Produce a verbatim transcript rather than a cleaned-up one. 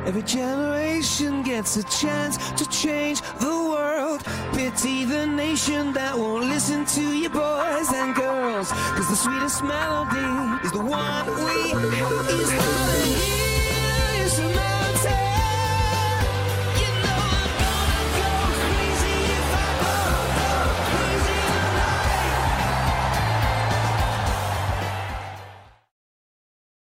Every generation gets a chance to change the world. Pity the nation that won't listen to you boys and girls, 'cause the sweetest melody is the one we have. Is harmony.